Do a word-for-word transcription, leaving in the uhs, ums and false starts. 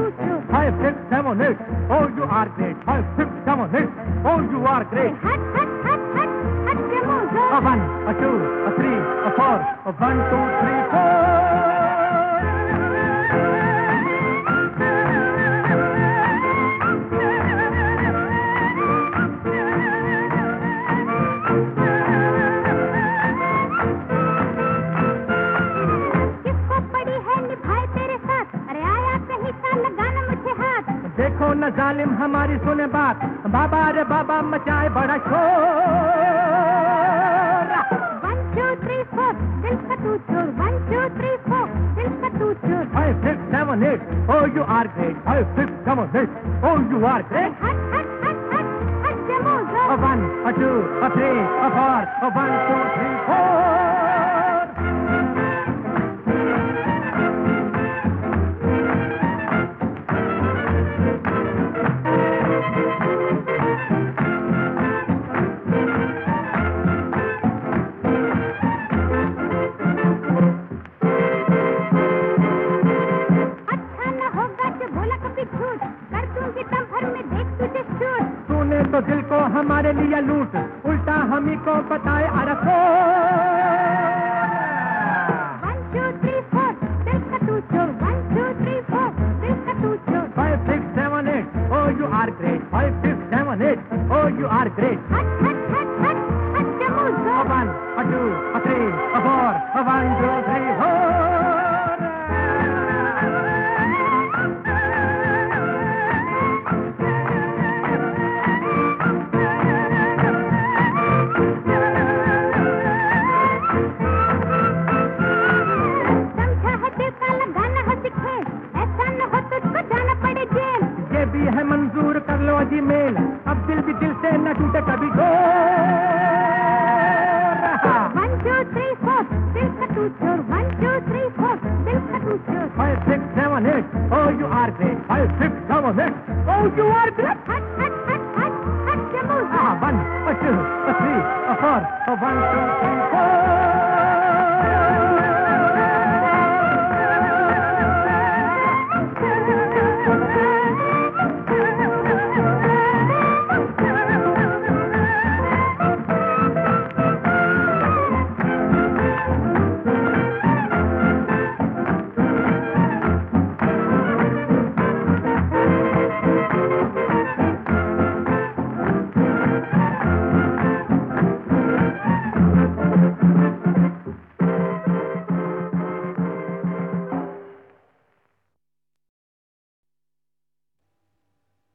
तू चोर। Five, six, seven, eight. Oh, you are great. Five, six, seven, eight. Oh, you are great. हट हट हट हट हट जमोजा। A one, a two, a three, a four. A one, two, three, four. किसको पड़ी है निभाए तेरे साथ, अरे आया कहीं सा लगाना मुझे हाथ। देखो न जालिम हमारी सुने बात, बाबा रे बाबा मचाए बड़ा शोर। वन टू थ्री फोर दिल का तू चोर। वन टू थ्री फोर दिल का तू चोर। Five, six, seven, eight. Oh, you are great. Five, six, seven, eight. Oh, you are great. हट हट हट हट हट जमोजा। A one, a two, a three, a four. A one, two, three, four. अच्छा न होगा जो बोला कभी झूठ, कर दूंगी दम भर में देख तुझे शूट। तूने तो दिल को हमारे लिए लूट, उल्टा हम ही को बताए अरफो। वन टू थ्री फोर दिल का तू चोर। वन टू थ्री फोर दिल का तू चोर। Five, six, seven, eight. Oh, you are great. Five, six, seven, eight. Oh, you are great. हट हट हट हट हट जमोजा। A one, a two, a three, a four. A one, two, three, four. समझा है दिल का लगाना है सिखेल, ऐसा न हो तुझको जाना पड़े जेल। ये भी है मंजूर कर लो जी मेल, अब दिल भी दिल से न टूटे कभी डोर। वन टू थ्री फोर दिल का तू चोर। वन टू थ्री फोर दिल का तू चोर। Five, six, seven, eight. Oh, you are great. Five, six, seven, eight. Oh, you are great. हट हट हट हट हट जमोजा। Ah, one, a two, a three, a four. A one, two, three, four.